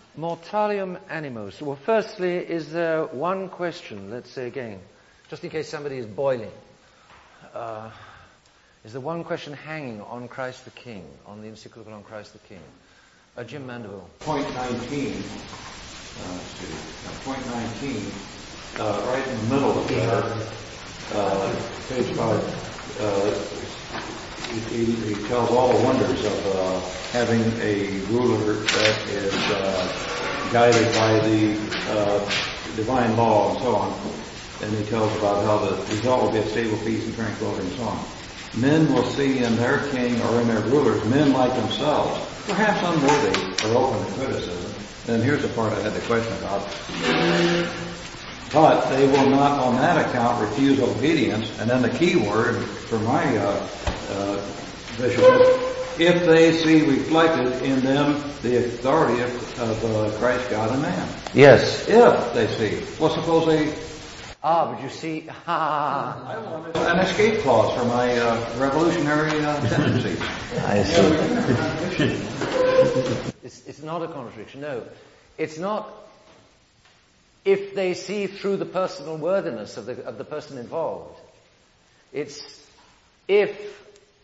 Mortalium animos. Well, firstly, is there one question, let's say again, just in case somebody is boiling, is there one question hanging on Christ the King, on the encyclical on Christ the King? Jim Mandeville. Point 19, right in the middle of there, page 5, he tells all the wonders of having a ruler that is guided by the divine law and so on. And he tells about how the result will be a stable peace and tranquility and so on. Men will see in their king or in their rulers men like themselves, perhaps unworthy or open to criticism. And here's the part I had the question about. But they will not on that account refuse obedience. And then the key word for my bishop is, if they see reflected in them the authority of Christ, God, and man. Yes. If they see. Well, suppose they... but you see... I wanted an escape clause for my revolutionary tendencies. I see. It's not a contradiction, no. It's not if they see through the personal worthiness of the person involved. It's if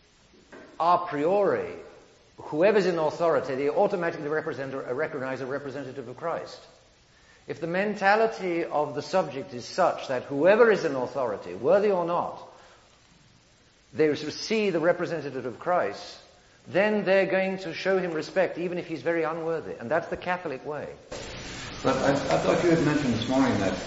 a priori, whoever's in authority, they automatically recognize a representative of Christ. If the mentality of the subject is such that whoever is in authority, worthy or not, they see the representative of Christ, then they're going to show him respect, even if he's very unworthy. And that's the Catholic way. But I thought you had mentioned this morning that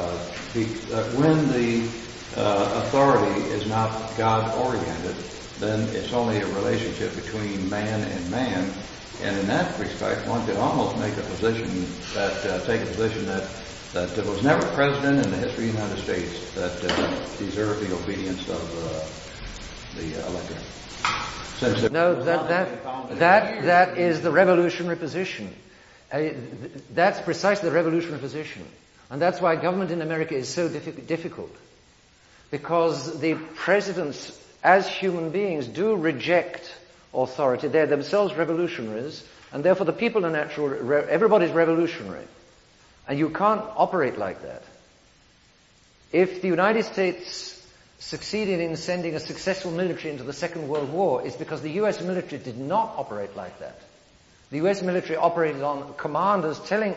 when the authority is not God-oriented, then it's only a relationship between man and man. And in that respect, one could almost make a position that, take a position that there was never a president in the history of the United States that deserved the obedience of the electorate. No, that is the revolutionary position. That's precisely the revolutionary position. And that's why government in America is so difficult. Because the presidents, as human beings, do reject authority. They're themselves revolutionaries, and therefore the people are natural, everybody's revolutionary. And you can't operate like that. If the United States succeeded in sending a successful military into the Second World War, it's because the US military did not operate like that. The US military operated on commanders telling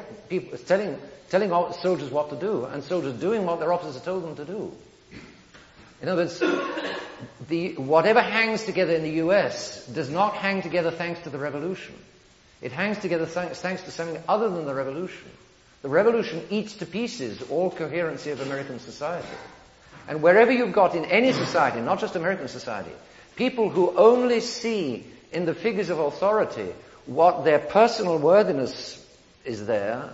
soldiers what to do, and soldiers doing what their officers told them to do. In other words, whatever hangs together in the US does not hang together thanks to the revolution. It hangs together thanks to something other than the revolution. The revolution eats to pieces all coherency of American society. And wherever you've got in any society, not just American society, people who only see in the figures of authority what their personal worthiness is there,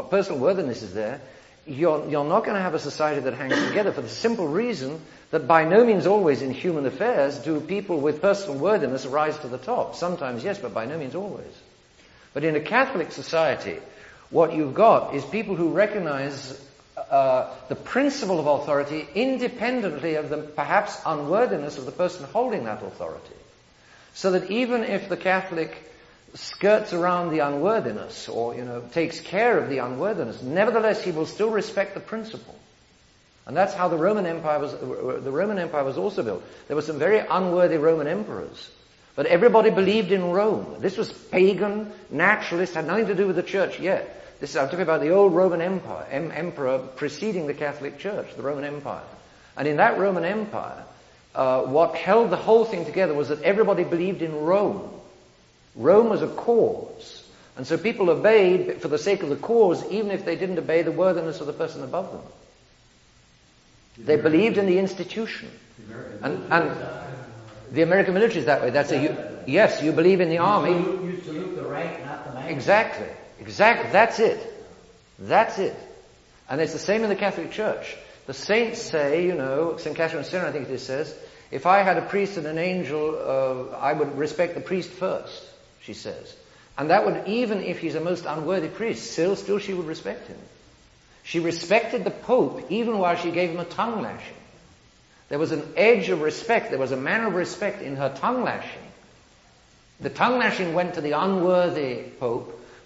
you're not going to have a society that hangs together for the simple reason that by no means always in human affairs do people with personal worthiness rise to the top. Sometimes yes, but by no means always. But in a Catholic society, what you've got is people who recognize the principle of authority independently of the perhaps unworthiness of the person holding that authority. So that even if the Catholic skirts around the unworthiness or, takes care of the unworthiness, nevertheless he will still respect the principle. And that's how the Roman Empire was also built. There were some very unworthy Roman emperors, but everybody believed in Rome. This was pagan, naturalist, had nothing to do with the church yet. I'm talking about the old Roman Empire, emperor preceding the Catholic Church, the Roman Empire. And in that Roman Empire, what held the whole thing together was that everybody believed in Rome. Rome was a cause. And so people obeyed for the sake of the cause, even if they didn't obey the worthiness of the person above them. They believed in the institution. And the American military is that way. Yes, you believe in the army. You salute the rank, not the man. Exactly. That's it. And it's the same in the Catholic Church. The saints say, St. Catherine of Siena, I think it says, if I had a priest and an angel, I would respect the priest first, she says. And that would, even if he's a most unworthy priest, still she would respect him. She respected the Pope even while she gave him a tongue lashing. There was an edge of respect, there was a manner of respect in her tongue lashing. The tongue lashing went to the unworthy Pope,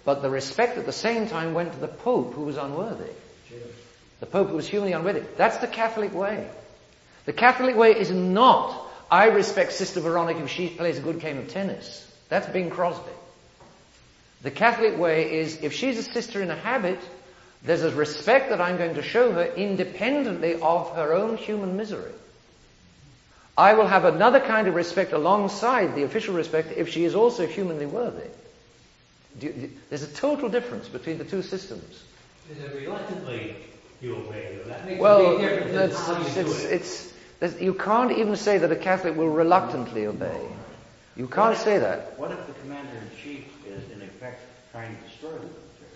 But the respect at the same time went to the Pope who was unworthy. The Pope who was humanly unworthy. That's the Catholic way. The Catholic way is not, I respect Sister Veronica if she plays a good game of tennis. That's Bing Crosby. The Catholic way is, if she's a sister in a habit, there's a respect that I'm going to show her independently of her own human misery. I will have another kind of respect alongside the official respect if she is also humanly worthy. There's a total difference between the two systems. Is it reluctantly you obey? That makes Well, a big difference in how you do it. you can't even say that a Catholic will reluctantly obey. You can't say that. What if the commander-in-chief is, in effect, trying to destroy the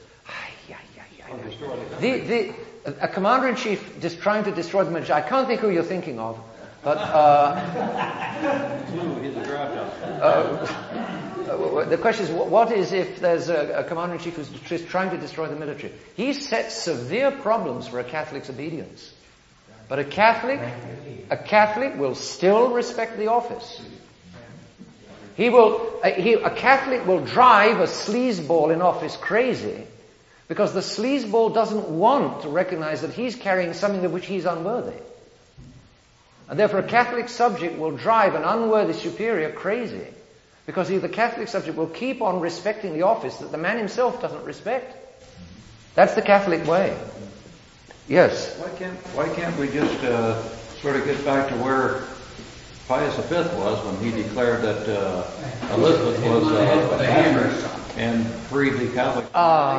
military? A commander-in-chief just trying to destroy the military. I can't think who you're thinking of, but He's a draft the question is, what is if there's a commander-in-chief who's just trying to destroy the military? He sets severe problems for a Catholic's obedience. But a Catholic will still respect the office. A Catholic will drive a sleazeball in office crazy because the sleazeball doesn't want to recognize that he's carrying something of which he's unworthy. And therefore a Catholic subject will drive an unworthy superior crazy because the Catholic subject will keep on respecting the office that the man himself doesn't respect. That's the Catholic way. Yes? Why can't we just sort of get back to where Pius V was when he declared that Elizabeth was a bastard and freed the Catholic?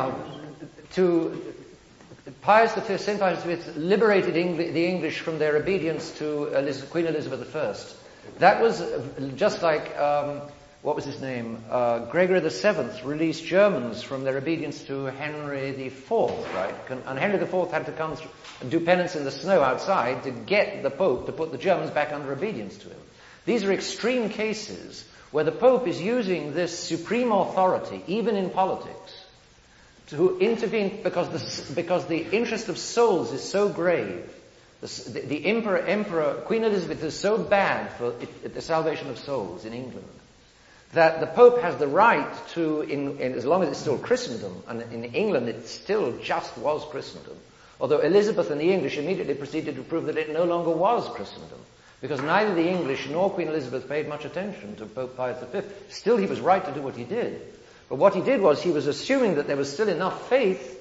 St. Pius V liberated the English from their obedience to Queen Elizabeth I. That was just like, what was his name? Gregory VII released Germans from their obedience to Henry IV, right? And Henry IV had to come and do penance in the snow outside to get the Pope to put the Germans back under obedience to him. These are extreme cases where the Pope is using this supreme authority, even in politics, to intervene because the interest of souls is so grave. The Emperor, Queen Elizabeth is so bad for the salvation of souls in England that the Pope has the right to, as long as it's still Christendom, and in England it still just was Christendom, although Elizabeth and the English immediately proceeded to prove that it no longer was Christendom, because neither the English nor Queen Elizabeth paid much attention to Pope Pius V. Still, he was right to do what he did. But what he did was he was assuming that there was still enough faith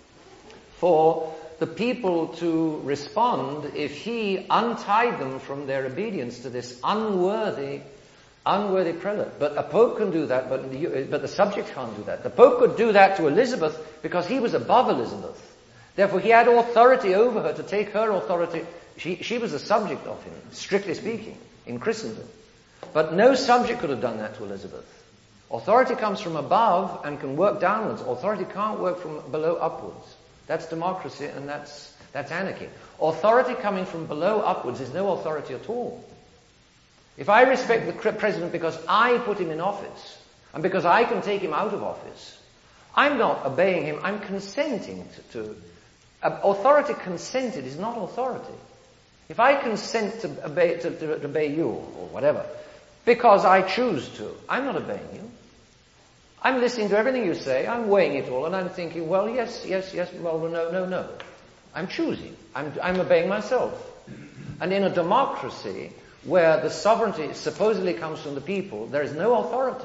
for the people to respond if he untied them from their obedience to this unworthy prelate. But a Pope can do that, but the subject can't do that. The Pope could do that to Elizabeth because he was above Elizabeth. Therefore, he had authority over her to take her authority. She was a subject of him, strictly speaking, in Christendom. But no subject could have done that to Elizabeth. Authority comes from above and can work downwards. Authority can't work from below upwards. That's democracy and that's anarchy. Authority coming from below upwards is no authority at all. If I respect the president because I put him in office and because I can take him out of office, I'm not obeying him, I'm consenting to. Authority consented is not authority. If I consent to obey you or whatever, because I choose to, I'm not obeying you. I'm listening to everything you say, I'm weighing it all, and I'm thinking, well, yes, well, no. I'm choosing. I'm obeying myself. And in a democracy where the sovereignty supposedly comes from the people, there is no authority.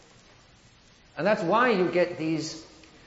And that's why you get these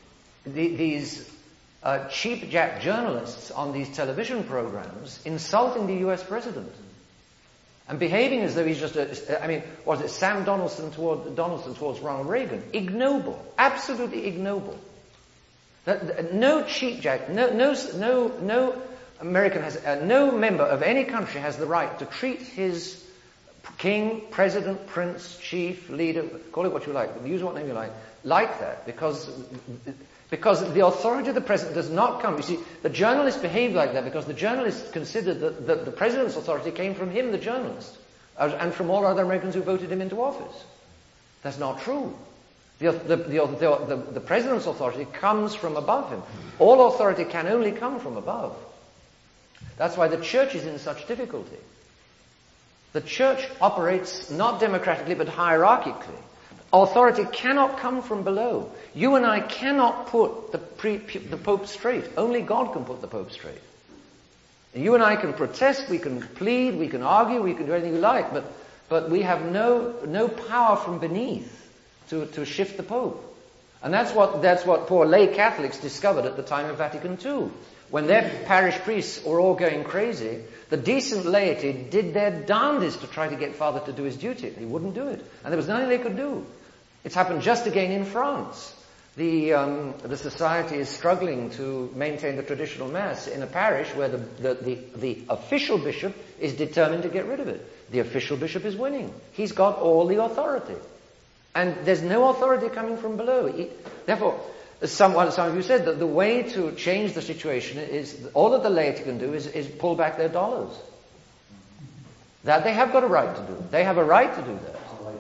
cheap-jack journalists on these television programs insulting the US president and behaving as though he's just was it Sam Donaldson towards Ronald Reagan? Ignoble. Absolutely ignoble. No cheap-jack, no American has, no member of any country has the right to treat his king, president, prince, chief, leader, call it what you like, use what name you like that, because the authority of the president does not come. You see, the journalists behaved like that because the journalists considered that the president's authority came from him, the journalist, and from all other Americans who voted him into office. That's not true. The president's authority comes from above him. All authority can only come from above. That's why the church is in such difficulty. The church operates not democratically but hierarchically. authority cannot come from below. You and I cannot put the Pope straight. Only God can put the Pope straight. You and I can protest, we can plead, we can argue, we can do anything we like, but we have no power from beneath to shift the Pope. And that's what poor lay Catholics discovered at the time of Vatican II. When their parish priests were all going crazy, the decent laity did their darndest to try to get Father to do his duty. He wouldn't do it. And there was nothing they could do. It's happened just again in France. The society is struggling to maintain the traditional Mass in a parish where the official bishop is determined to get rid of it. The official bishop is winning. He's got all the authority. And there's no authority coming from below. Therefore, some of you said that the way to change the situation is, all that the laity can do is pull back their dollars. That they have got a right to do. They have a right to do that.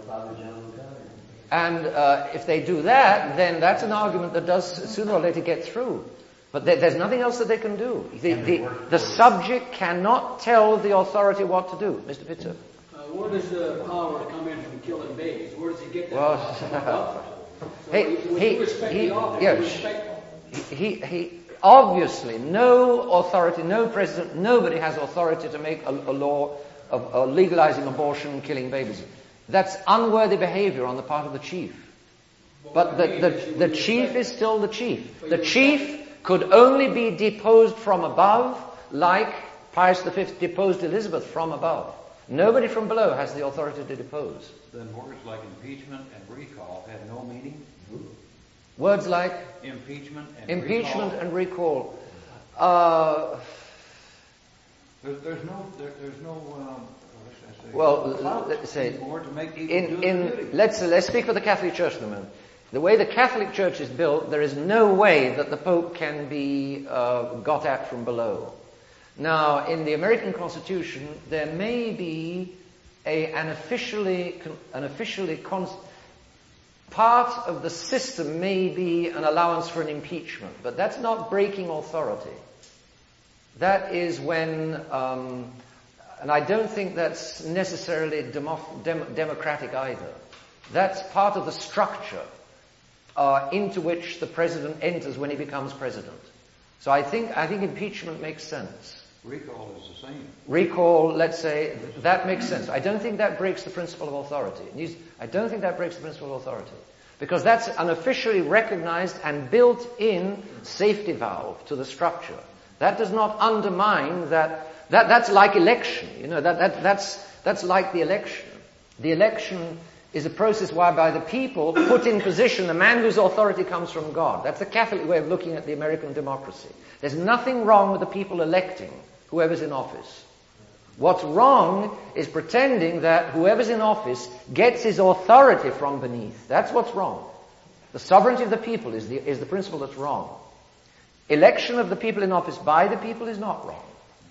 And if they do that, then that's an argument that does sooner or later get through. But there's nothing else that they can do. The subject cannot tell the authority what to do. Mr. Pitzer. Where does the power come in from killing babies? Where does he get that from? He obviously, no authority, no president, nobody has authority to make a law of legalizing abortion and killing babies. That's unworthy behavior on the part of the chief. But the chief is still the chief. The chief could only be deposed from above, like Pius V deposed Elizabeth from above. Nobody from below has the authority to depose. Then words like impeachment and recall have no meaning? Words like? Impeachment and recall. There's no well, let's say, let's speak for the Catholic Church for a moment. The way the Catholic Church is built, there is no way that the Pope can be got at from below. Now, in the American Constitution, there may be part of the system may be an allowance for an impeachment, but that's not breaking authority. That is when, and I don't think that's necessarily democratic either. That's part of the structure into which the president enters when he becomes president. So I think impeachment makes sense. Recall is the same. Recall, let's say, that makes sense. I don't think that breaks the principle of authority. I don't think that breaks the principle of authority. Because that's an officially recognized and built-in safety valve to the structure. That does not undermine that's like election. You know, that's like the election. The election is a process whereby the people put in position the man whose authority comes from God. That's the Catholic way of looking at the American democracy. There's nothing wrong with the people electing whoever's in office. What's wrong is pretending that whoever's in office gets his authority from beneath. That's what's wrong. The sovereignty of the people is the principle that's wrong. Election of the people in office by the people is not wrong.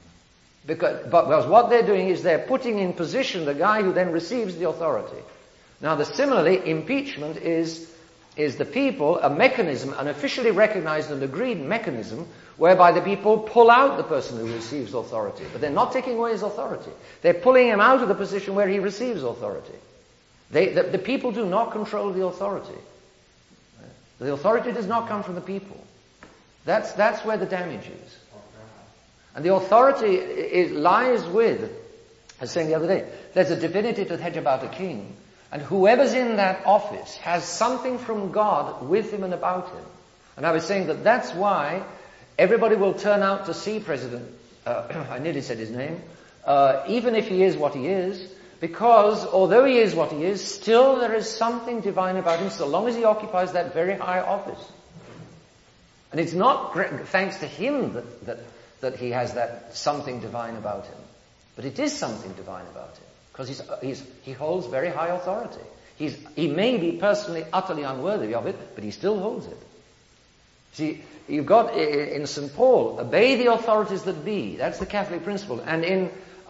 Because what they're doing is they're putting in position the guy who then receives the authority. Now, similarly, impeachment is the people, a mechanism, an officially recognized and agreed mechanism, whereby the people pull out the person who receives authority. But they're not taking away his authority. They're pulling him out of the position where he receives authority. The people do not control the authority. The authority does not come from the people. That's where the damage is. And the authority lies with, as I was saying the other day, there's a divinity to hedge about a king. And whoever's in that office has something from God with him and about him. And I was saying that's why everybody will turn out to see President, I nearly said his name, even if he is what he is, because although he is what he is, still there is something divine about him so long as he occupies that very high office. And it's not thanks to him that he has that something divine about him. But it is something divine about him. Because he holds very high authority. He may be personally utterly unworthy of it, but he still holds it. See, you've got in St. Paul, obey the authorities that be. That's the Catholic principle. And in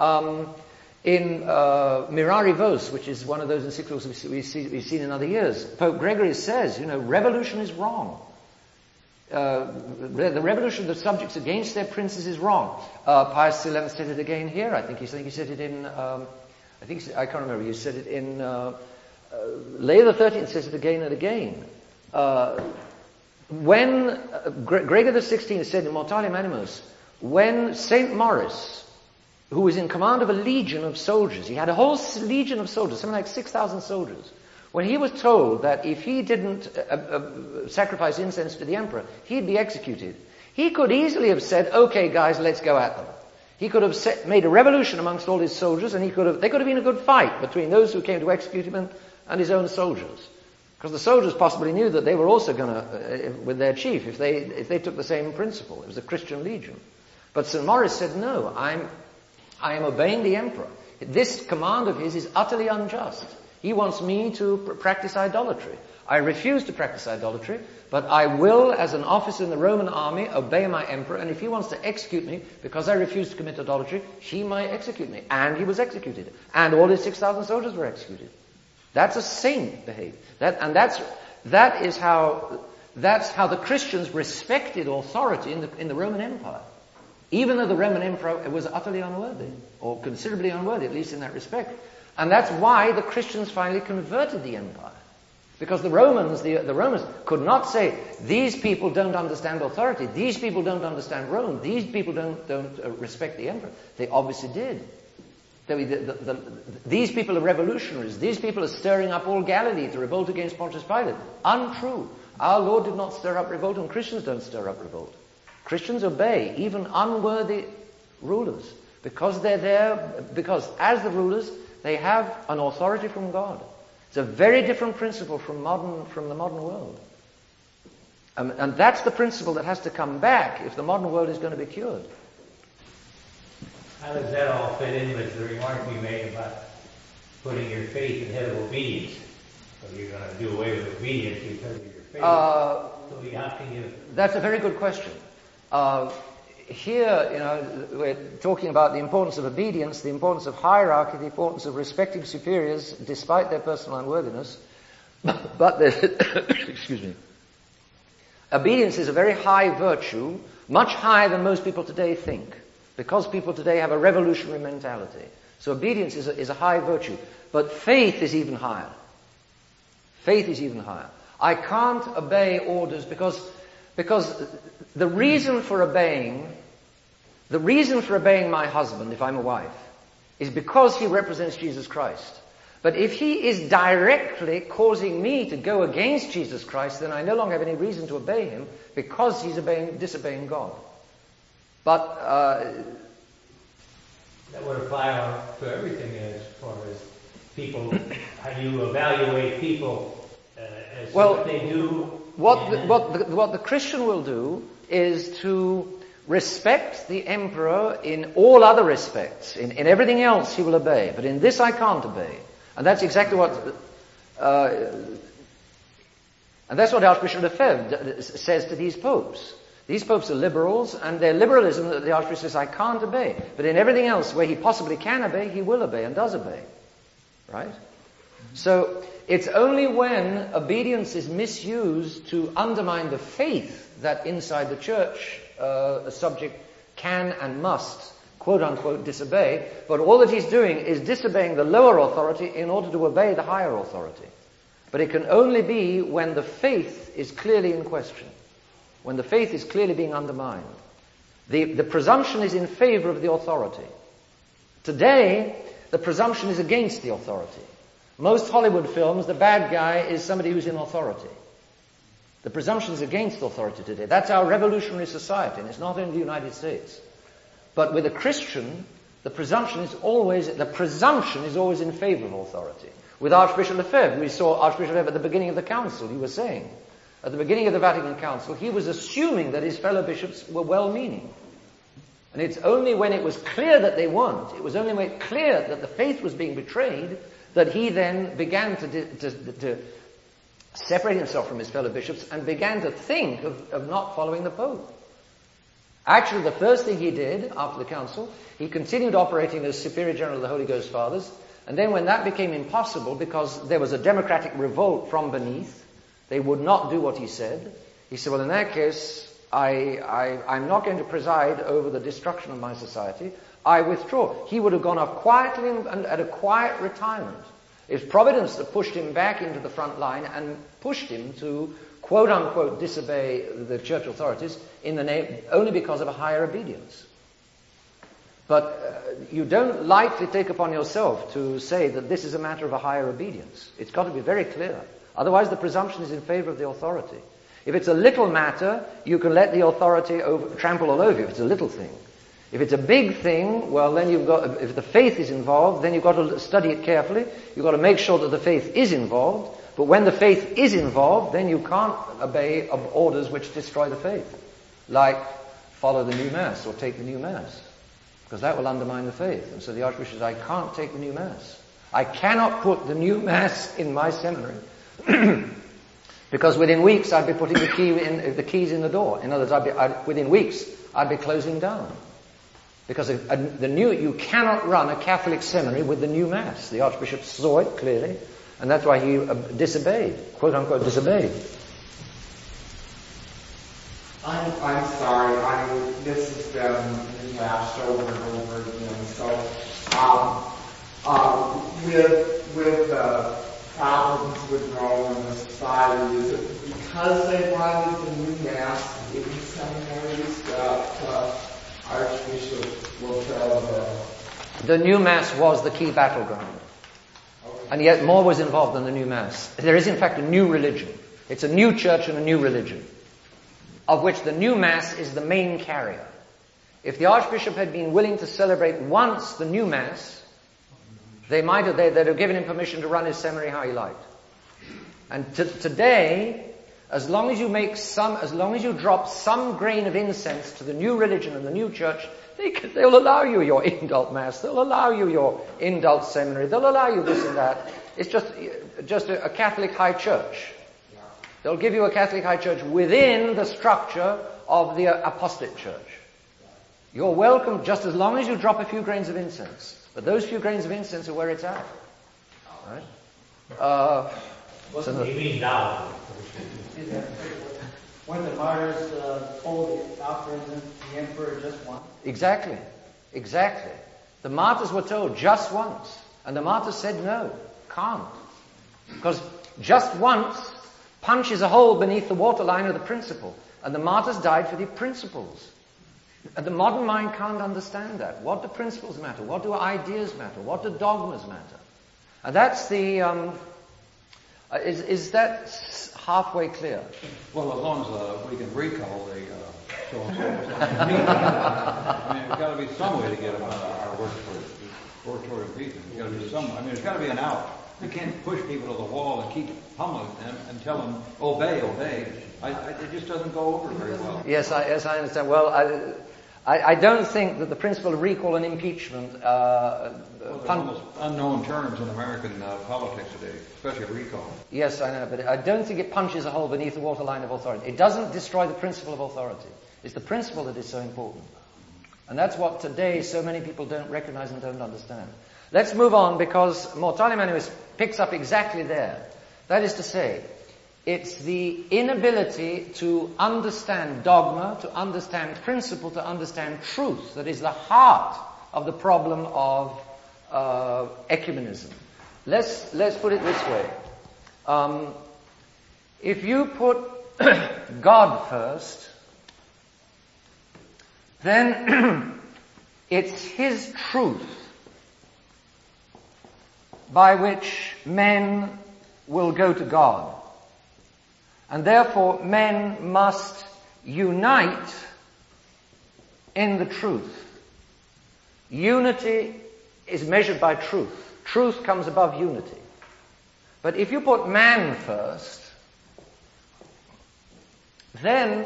Mirari Vos, which is one of those encyclicals we've seen in other years, Pope Gregory says, revolution is wrong. The revolution of the subjects against their princes is wrong. Pius XI said it again here. I think he said it in. I can't remember. You said it in Leo XIII says it again and again. When Gregor XVI said in Mortalium Animos, when St. Maurice, who was in command of a legion of soldiers, he had a whole legion of soldiers, something like 6,000 soldiers, when he was told that if he didn't sacrifice incense to the emperor, he'd be executed, he could easily have said, okay guys, let's go at them. He could have made a revolution amongst all his soldiers, and they could have been a good fight between those who came to execute him and his own soldiers. Because the soldiers possibly knew that they were also going to, with their chief, if they took the same principle. It was a Christian legion. But St. Maurice said, no, I am obeying the emperor. This command of his is utterly unjust. He wants me to practice idolatry. I refuse to practice idolatry, but I will, as an officer in the Roman army, obey my emperor, and if he wants to execute me because I refuse to commit idolatry, he might execute me. And he was executed. And all his 6,000 soldiers were executed. That's a saint behavior. That's how the Christians respected authority in the Roman Empire. Even though the Roman Emperor was utterly unworthy, or considerably unworthy, at least in that respect. And that's why the Christians finally converted the empire. Because the Romans could not say, these people don't understand authority, these people don't understand Rome, these people don't respect the emperor. They obviously did. These people are revolutionaries. These people are stirring up all Galilee to revolt against Pontius Pilate. Untrue. Our Lord did not stir up revolt, and Christians don't stir up revolt. Christians obey even unworthy rulers because they're there, because as the rulers, they have an authority from God. It's a very different principle from the modern world. And that's the principle that has to come back if the modern world is going to be cured. How does that all fit in with the remark you made about putting your faith ahead of obedience? So you're going to do away with obedience because of your faith. So you have to give... That's a very good question. Here, we're talking about the importance of obedience, the importance of hierarchy, the importance of respecting superiors despite their personal unworthiness. But excuse me. Obedience is a very high virtue, much higher than most people today think, because people today have a revolutionary mentality. So obedience is a high virtue. But faith is even higher. Faith is even higher. I can't obey orders because the reason for obeying my husband, if I'm a wife, is because he represents Jesus Christ. But if he is directly causing me to go against Jesus Christ, then I no longer have any reason to obey him because he's disobeying God. But that would apply to everything as far as people, how you evaluate people as what they do. What the Christian will do is to respect the emperor in all other respects. In everything else he will obey, but in this I can't obey. And that's exactly what Archbishop Lefebvre says to these popes. These popes are liberals, and their liberalism, the Archbishop says, I can't obey. But in everything else where he possibly can obey, he will obey and does obey. Right? So it's only when obedience is misused to undermine the faith that inside the church a subject can and must, quote-unquote, disobey. But all that he's doing is disobeying the lower authority in order to obey the higher authority. But it can only be when the faith is clearly in question, when the faith is clearly being undermined. The presumption is in favor of the authority. Today, the presumption is against the authority. Most Hollywood films, the bad guy is somebody who's in authority. The presumption is against authority today. That's our revolutionary society, and it's not in the United States. But with a Christian, the presumption is always in favor of authority. With Archbishop Lefebvre, we saw Archbishop Lefebvre at the beginning of the council, he was saying, at the beginning of the Vatican Council, he was assuming that his fellow bishops were well-meaning. And it's only when it was clear that they weren't, it was only when it was clear that the faith was being betrayed, that he then began to separate himself from his fellow bishops and began to think of not following the Pope. Actually, the first thing he did after the council, he continued operating as Superior General of the Holy Ghost Fathers, and then when that became impossible because there was a democratic revolt from beneath, they would not do what he said, he said, well, in that case, I'm not going to preside over the destruction of my society. I withdraw. He would have gone off quietly and at a quiet retirement. It's providence that pushed him back into the front line and pushed him to, quote unquote, disobey the church authorities in the name only because of a higher obedience. But you don't lightly take upon yourself to say that this is a matter of a higher obedience. It's got to be very clear. Otherwise the presumption is in favor of the authority. If it's a little matter, you can let the authority trample all over you if it's a little thing. If it's a big thing, well then if the faith is involved, then you've got to study it carefully. You've got to make sure that the faith is involved. But when the faith is involved, then you can't obey orders which destroy the faith. Like follow the new Mass or take the new Mass. Because that will undermine the faith. And so the Archbishop says, I can't take the new Mass. I cannot put the new Mass in my seminary. Because within weeks I'd be putting the keys in the door. In other words, within weeks I'd be closing down. Because you cannot run a Catholic seminary with the new Mass. The Archbishop saw it clearly, and that's why he disobeyed, quote unquote disobeyed. I'm sorry. This has been rehashed over and over again. So, with problems with Rome and the society, is it because they wanted the new Mass in seminaries that Archbishop will tell the new Mass was the key battleground. Okay. And yet more was involved than the new Mass. There is in fact a new religion. It's a new church and a new religion, of which the new Mass is the main carrier. If the Archbishop had been willing to celebrate once the new Mass, they'd have given him permission to run his seminary how he liked. And today, as long as you drop some grain of incense to the new religion and the new church, they'll allow you your indult Mass, they'll allow you your indult seminary, they'll allow you this and that. It's just a Catholic high church. They'll give you a Catholic high church within the structure of the apostate church. You're welcome just as long as you drop a few grains of incense. But those few grains of incense are where it's at. Right? When the martyrs told the offerings and the emperor just once. Exactly. The martyrs were told just once. And the martyrs said no, can't. Because just once punches a hole beneath the waterline of the principle. And the martyrs died for the principles. And the modern mind can't understand that. What do principles matter? What do ideas matter? What do dogmas matter? And that's the... Is that halfway clear? Well, as long as we can recall the so-and-so. I mean, there's got to be some way to get them out of our oratory people. There's got to be some. I mean, there's got to be an out. You can't push people to the wall and keep pummeling them and tell them, obey. It just doesn't go over very well. Yes, I understand. Well, I don't think that the principle of recall and impeachment almost unknown terms in American politics today, especially recall. Yes, I know, but I don't think it punches a hole beneath the waterline of authority. It doesn't destroy the principle of authority. It's the principle that is so important. And that's what today so many people don't recognize and don't understand. Let's move on, because Mortale Manuis picks up exactly there. That is to say, it's the inability to understand dogma, to understand principle, to understand truth that is the heart of the problem of ecumenism. Let's put it this way. If you put God first, then it's His truth by which men will go to God. And therefore men must unite in the truth. Unity is measured by truth. Truth comes above unity. But if you put man first, then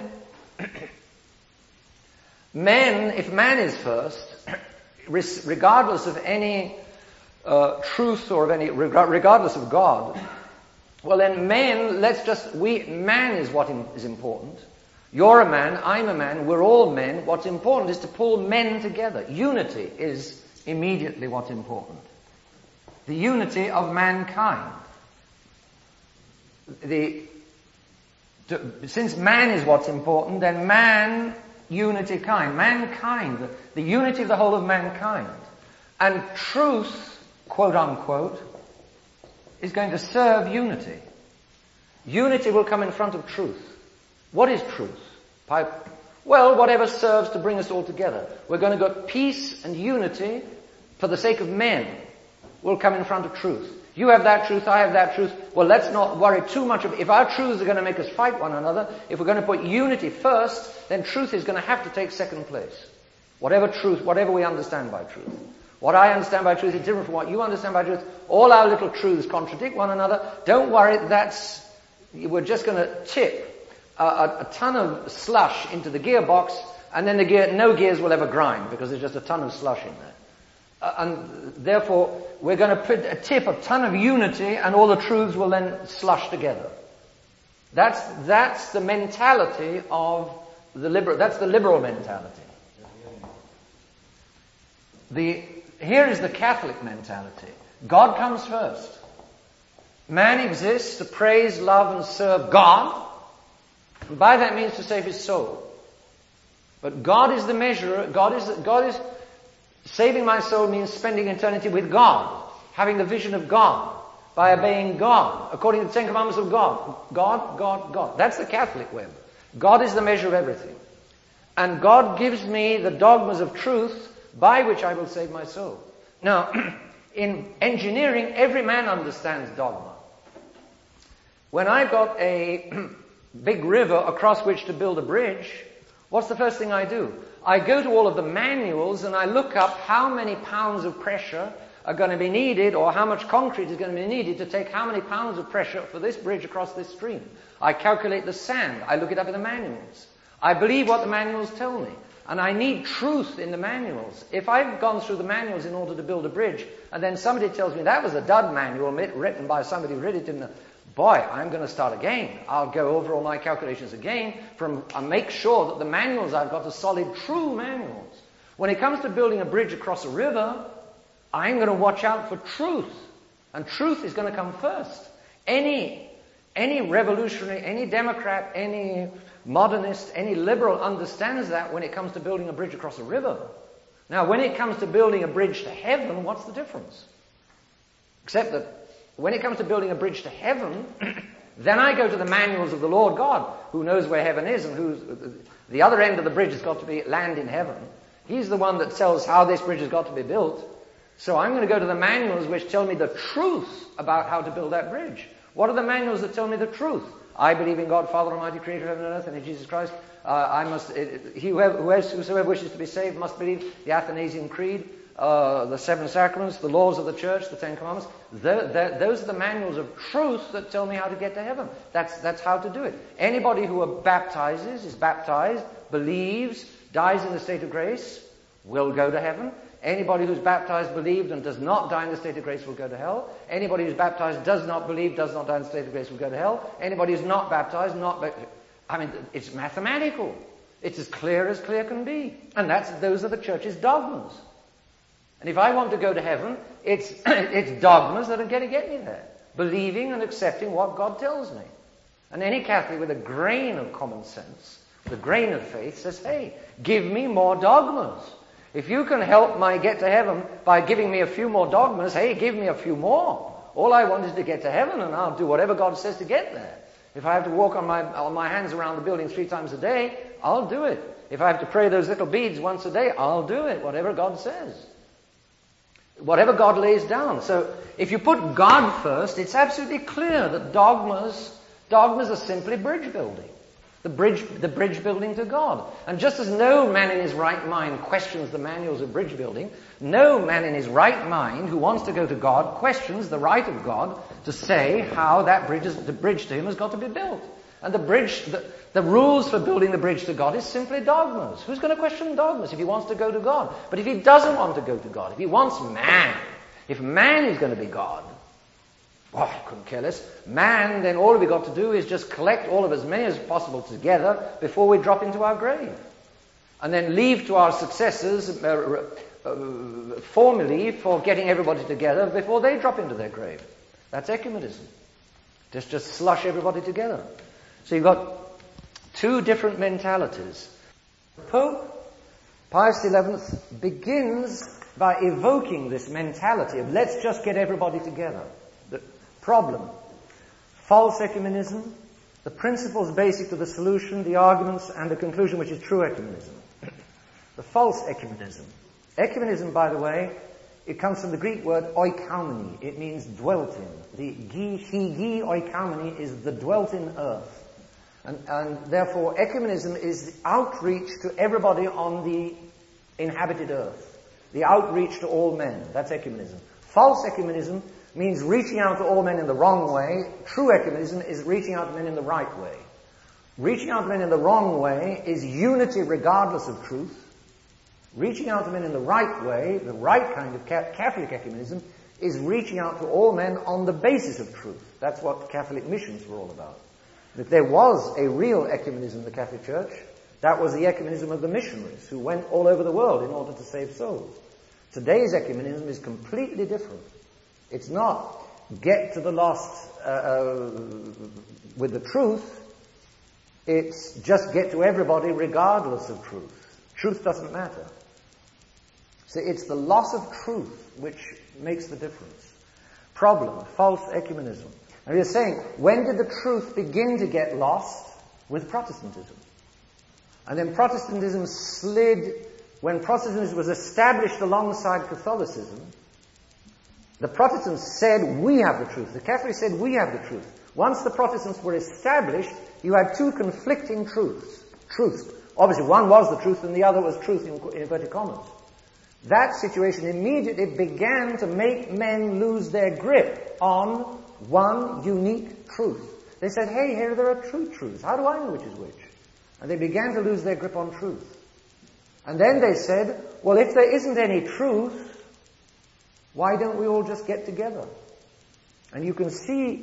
if man is first, regardless of any truth or regardless of God, well then man is what is important. You're a man, I'm a man, we're all men. What's important is to pull men together. Unity is immediately what's important. The unity of mankind. Since man is what's important, then man, unity, kind. Mankind, the unity of the whole of mankind. And truth, quote unquote, is going to serve unity. Unity will come in front of truth. What is truth? Well, whatever serves to bring us all together. We're going to go peace and unity for the sake of men will come in front of truth. You have that truth, I have that truth. Well, let's not worry too much. If our truths are going to make us fight one another, if we're going to put unity first, then truth is going to have to take second place. Whatever truth, whatever we understand by truth. What I understand by truth is different from what you understand by truth. All our little truths contradict one another. Don't worry, we're just going to tip a ton of slush into the gearbox, and then no gears will ever grind because there's just a ton of slush in there. And therefore, we're going to tip a ton of unity, and all the truths will then slush together. That's the mentality of the liberal. That's the liberal mentality. Here is the Catholic mentality. God comes first. Man exists to praise, love, and serve God. And by that means to save his soul. But God is the measurer. God is saving my soul means spending eternity with God, having the vision of God, by obeying God, according to the Ten Commandments of God. God, God, God. That's the Catholic way. God is the measure of everything. And God gives me the dogmas of truth by which I will save my soul. Now, in engineering, every man understands dogma. When I've got a big river across which to build a bridge, what's the first thing I do? I go to all of the manuals and I look up how many pounds of pressure are going to be needed, or how much concrete is going to be needed to take how many pounds of pressure for this bridge across this stream. I calculate the sand. I look it up in the manuals. I believe what the manuals tell me. And I need truth in the manuals. If I've gone through the manuals in order to build a bridge, and then somebody tells me that was a dud manual written by somebody who read it in the... Boy, I'm going to start again. I'll go over all my calculations again and make sure that the manuals I've got are solid, true manuals. When it comes to building a bridge across a river, I'm going to watch out for truth. And truth is going to come first. Any revolutionary, any Democrat, any modernist, any liberal understands that when it comes to building a bridge across a river. Now, when it comes to building a bridge to heaven, what's the difference? Except that when it comes to building a bridge to heaven, then I go to the manuals of the Lord God, who knows where heaven is, and the other end of the bridge has got to be land in heaven. He's the one that tells how this bridge has got to be built. So I'm going to go to the manuals which tell me the truth about how to build that bridge. What are the manuals that tell me the truth? I believe in God, Father Almighty, Creator of heaven and earth, and in Jesus Christ. Whosoever wishes to be saved must believe the Athanasian Creed, the seven sacraments, the laws of the church, the Ten Commandments. Those are the manuals of truth that tell me how to get to heaven. That's how to do it. Anybody who baptizes, is baptized, believes, dies in the state of grace, will go to heaven. Anybody who's baptized, believed, and does not die in the state of grace will go to hell. Anybody who's baptized, does not believe, does not die in the state of grace will go to hell. Anybody who's not baptized, it's mathematical. It's as clear can be. And those are the church's dogmas. And if I want to go to heaven, it's dogmas that are going to get me there. Believing and accepting what God tells me. And any Catholic with a grain of common sense, with a grain of faith, says, hey, give me more dogmas. If you can help my get to heaven by giving me a few more dogmas, hey, give me a few more. All I want is to get to heaven, and I'll do whatever God says to get there. If I have to walk on my hands around the building 3 times a day, I'll do it. If I have to pray those little beads once a day, I'll do it, whatever God says. Whatever God lays down. So if you put God first, it's absolutely clear that dogmas are simply bridge building. The bridge building to God. And just as no man in his right mind questions the manuals of bridge building, no man in his right mind who wants to go to God questions the right of God to say how the bridge to him has got to be built. And the rules for building the bridge to God is simply dogmas. Who's going to question dogmas if he wants to go to God? But if he doesn't want to go to God, if he wants man, if man is going to be God, I couldn't care less. Man, then all we've got to do is just collect all of as many as possible together before we drop into our grave. And then leave to our successors formulae for getting everybody together before they drop into their grave. That's ecumenism. Just slush everybody together. So you've got 2 different mentalities. Pope Pius XI begins by evoking this mentality of let's just get everybody together. Problem. False ecumenism, the principles basic to the solution, the arguments, and the conclusion, which is true ecumenism. The false ecumenism. Ecumenism, by the way, it comes from the Greek word oikoumene. It means dwelt in. The gi oikoumene is the dwelt in earth. And therefore, ecumenism is the outreach to everybody on the inhabited earth. The outreach to all men. That's ecumenism. False ecumenism means reaching out to all men in the wrong way. True ecumenism is reaching out to men in the right way. Reaching out to men in the wrong way is unity regardless of truth. Reaching out to men in the right way, the right kind of Catholic ecumenism, is reaching out to all men on the basis of truth. That's what Catholic missions were all about. If there was a real ecumenism in the Catholic Church, that was the ecumenism of the missionaries who went all over the world in order to save souls. Today's ecumenism is completely different. It's not get to the lost with the truth. It's just get to everybody regardless of truth. Truth doesn't matter. So it's the loss of truth which makes the difference. Problem, false ecumenism. Now you're saying, when did the truth begin to get lost? With Protestantism. And then Protestantism slid, when Protestantism was established alongside Catholicism, the Protestants said, we have the truth. The Catholics said, we have the truth. Once the Protestants were established, you had two conflicting truths. Obviously, one was the truth and the other was truth in inverted commas. That situation immediately began to make men lose their grip on one unique truth. They said, hey, here there are two truths. How do I know which is which? And they began to lose their grip on truth. And then they said, well, if there isn't any truth, why don't we all just get together? And you can see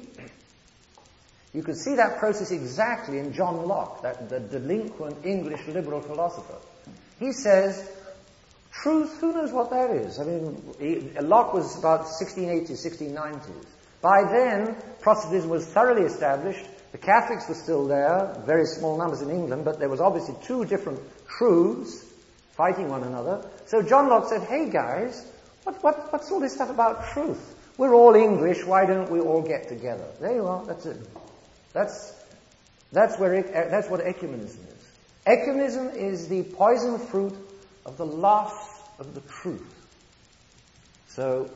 that process exactly in John Locke, the delinquent English liberal philosopher. He says, truth, who knows what that is? I mean, Locke was about 1680s, 1690s. By then, Protestantism was thoroughly established. The Catholics were still there, very small numbers in England, but there was obviously two different truths fighting one another. So John Locke said, hey guys, what's all this stuff about truth? We're all English, why don't we all get together? There you are, that's it. That's what ecumenism is. Ecumenism is the poison fruit of the loss of the truth. So,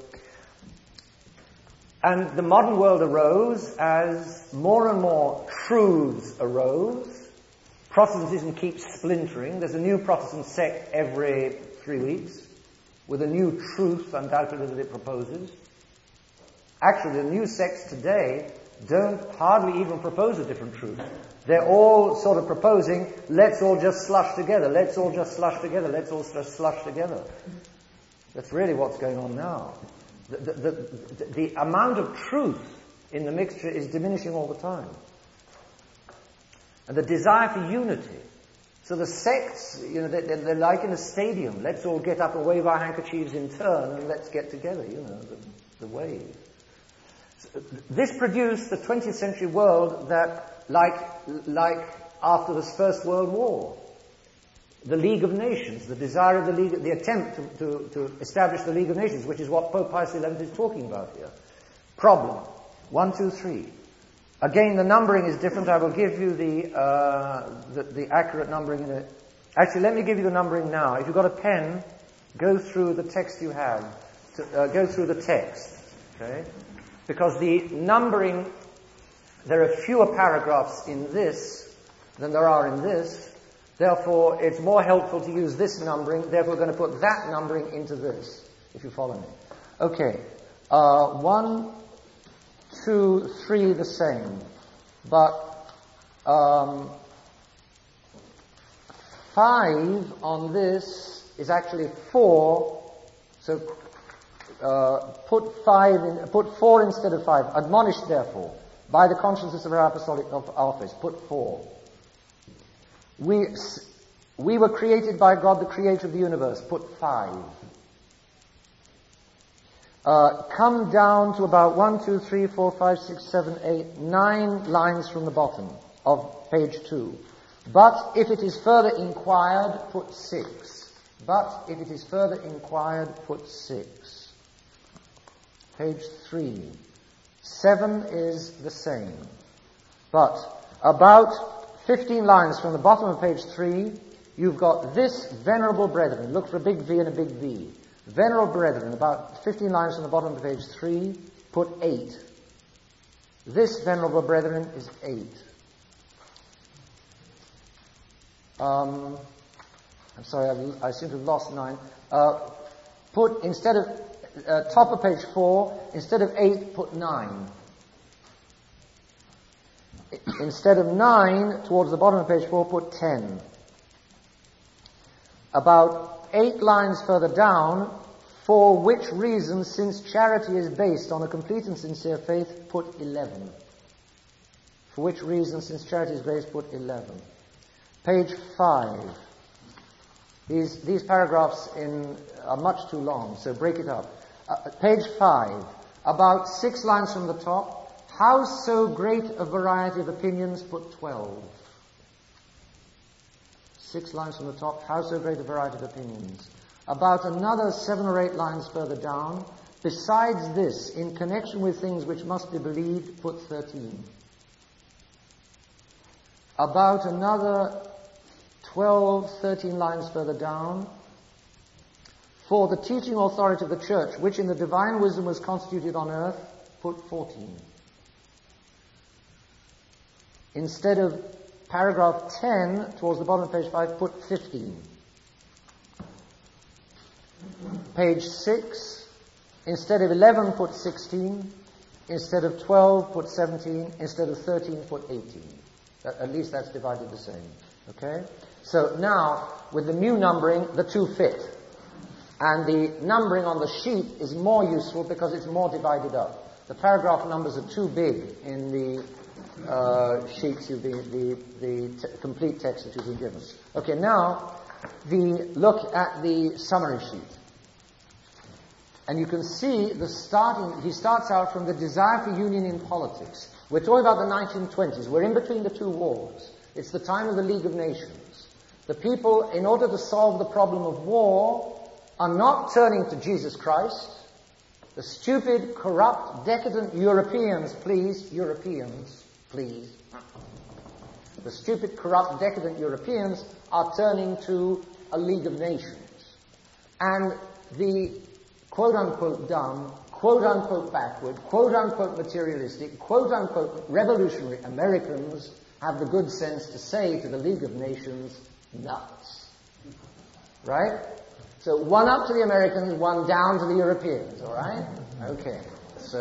and the modern world arose as more and more truths arose. Protestantism keeps splintering. There's a new Protestant sect every 3 weeks with a new truth, undoubtedly, that it proposes. Actually, the new sects today don't hardly even propose a different truth. They're all sort of proposing, let's all just slush together, let's all just slush together, let's all just slush together. That's really what's going on now. The amount of truth in the mixture is diminishing all the time. And the desire for unity. So the sects, they're like in a stadium. Let's all get up and wave our handkerchiefs in turn and let's get together, the wave. So this produced the 20th century world that, like after the First World War, the League of Nations, the desire of the League, the attempt to establish the League of Nations, which is what Pope Pius XI is talking about here. Problem. 1, 2, 3. Again, the numbering is different. I will give you the accurate numbering in it. Actually, let me give you the numbering now. If you've got a pen, go through the text you have. Go through the text. Okay? Because the numbering, there are fewer paragraphs in this than there are in this. Therefore, it's more helpful to use this numbering. Therefore, we're going to put that numbering into this, if you follow me. Okay. 1, 2, 3 the same. But 5 on this is actually 4. So put 4 instead of 5. Admonished, therefore, by the consciences of our apostolic office. Put 4. We were created by God, the creator of the universe. Put 5. Come down to about 1, 2, 3, 4, 5, 6, 7, 8, 9 lines from the bottom of page 2. But if it is further inquired, put 6. But if it is further inquired, put 6. Page 3. 7 is the same. But about 15 lines from the bottom of page 3, you've got this venerable brethren. Look for a big V and a big V. Venerable brethren, about 15 lines from the bottom of page 3, put 8. This venerable brethren is 8. I'm sorry, I seem to have lost 9. Put, instead of, top of page 4, instead of 8, put 9. Instead of 9, towards the bottom of page 4, put 10. About 8 lines further down, for which reason, since charity is based on a complete and sincere faith, put 11. For which reason, since charity is based, put 11. Page 5. These paragraphs are much too long, so break it up. Page 5. About 6 lines from the top. How so great a variety of opinions, put 12. 6 lines from the top. How so great a variety of opinions. About another 7 or 8 lines further down. Besides this, in connection with things which must be believed, put 13. About another 12, 13 lines further down. For the teaching authority of the church, which in the divine wisdom was constituted on earth, put 14. Instead of paragraph 10, towards the bottom of page 5, put 15. Page 6, instead of 11, put 16. Instead of 12, put 17. Instead of 13, put 18. At least that's divided the same. Okay? So now, with the new numbering, the two fit. And the numbering on the sheet is more useful because it's more divided up. The paragraph numbers are too big in the sheets, the complete text that you've been given. Okay, now, look at the summary sheet. And you can see he starts out from the desire for union in politics. We're talking about the 1920s. We're in between the two wars. It's the time of the League of Nations. The people, in order to solve the problem of war, are not turning to Jesus Christ. The stupid, corrupt, decadent Europeans, please. The stupid, corrupt, decadent Europeans are turning to a League of Nations. And the quote-unquote dumb, quote-unquote backward, quote-unquote materialistic, quote-unquote revolutionary Americans have the good sense to say to the League of Nations, nuts. Right? So one up to the Americans, one down to the Europeans, all right? Okay. So,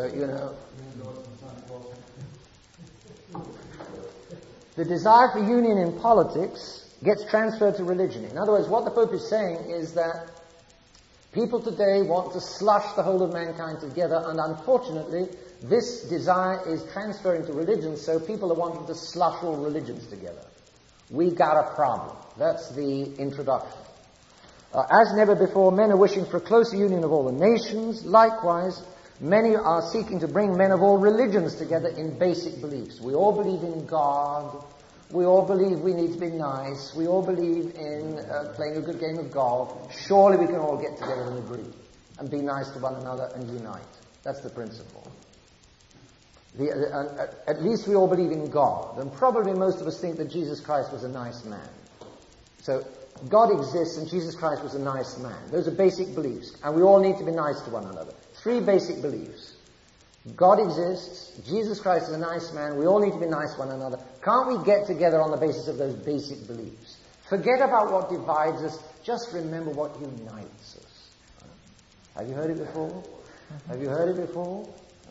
the desire for union in politics gets transferred to religion. In other words, what the Pope is saying is that people today want to slush the whole of mankind together, and unfortunately, this desire is transferring to religion, so people are wanting to slush all religions together. We got a problem. That's the introduction. As never before, men are wishing for a closer union of all the nations. Likewise, many are seeking to bring men of all religions together in basic beliefs. We all believe in God. We all believe we need to be nice. We all believe in playing a good game of golf. Surely we can all get together and agree and be nice to one another and unite. That's the principle. At least we all believe in God. And probably most of us think that Jesus Christ was a nice man. So God exists and Jesus Christ was a nice man. Those are basic beliefs. And we all need to be nice to one another. 3 basic beliefs. God exists, Jesus Christ is a nice man, we all need to be nice to one another. Can't we get together on the basis of those basic beliefs? Forget about what divides us, just remember what unites us. Have you heard it before? Have you heard it before?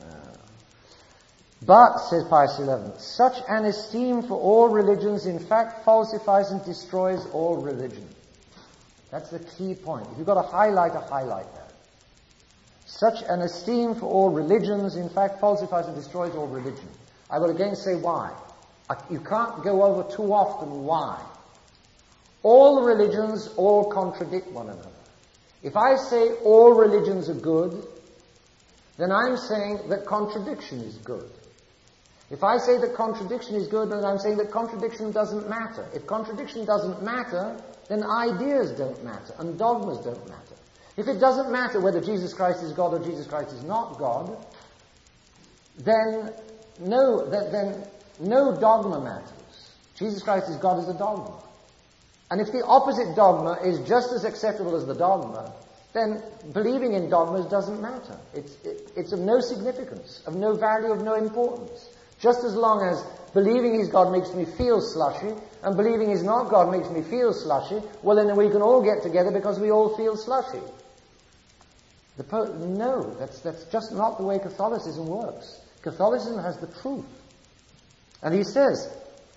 But, says Pius XI, such an esteem for all religions in fact falsifies and destroys all religion. That's the key point. If you've got a highlighter, highlight that. Such an esteem for all religions in fact falsifies and destroys all religion. I will again say why. You can't go over too often why. All religions all contradict one another. If I say all religions are good, then I'm saying that contradiction is good. If I say that contradiction is good, then I'm saying that contradiction doesn't matter. If contradiction doesn't matter, then ideas don't matter, and dogmas don't matter. If it doesn't matter whether Jesus Christ is God or Jesus Christ is not God, then no dogma matters. Jesus Christ is God as a dogma. And if the opposite dogma is just as acceptable as the dogma, then believing in dogmas doesn't matter. It's of no significance, of no value, of no importance. Just as long as believing he's God makes me feel slushy, and believing he's not God makes me feel slushy, well then we can all get together because we all feel slushy. No, that's just not the way Catholicism works. Catholicism has the truth. And he says,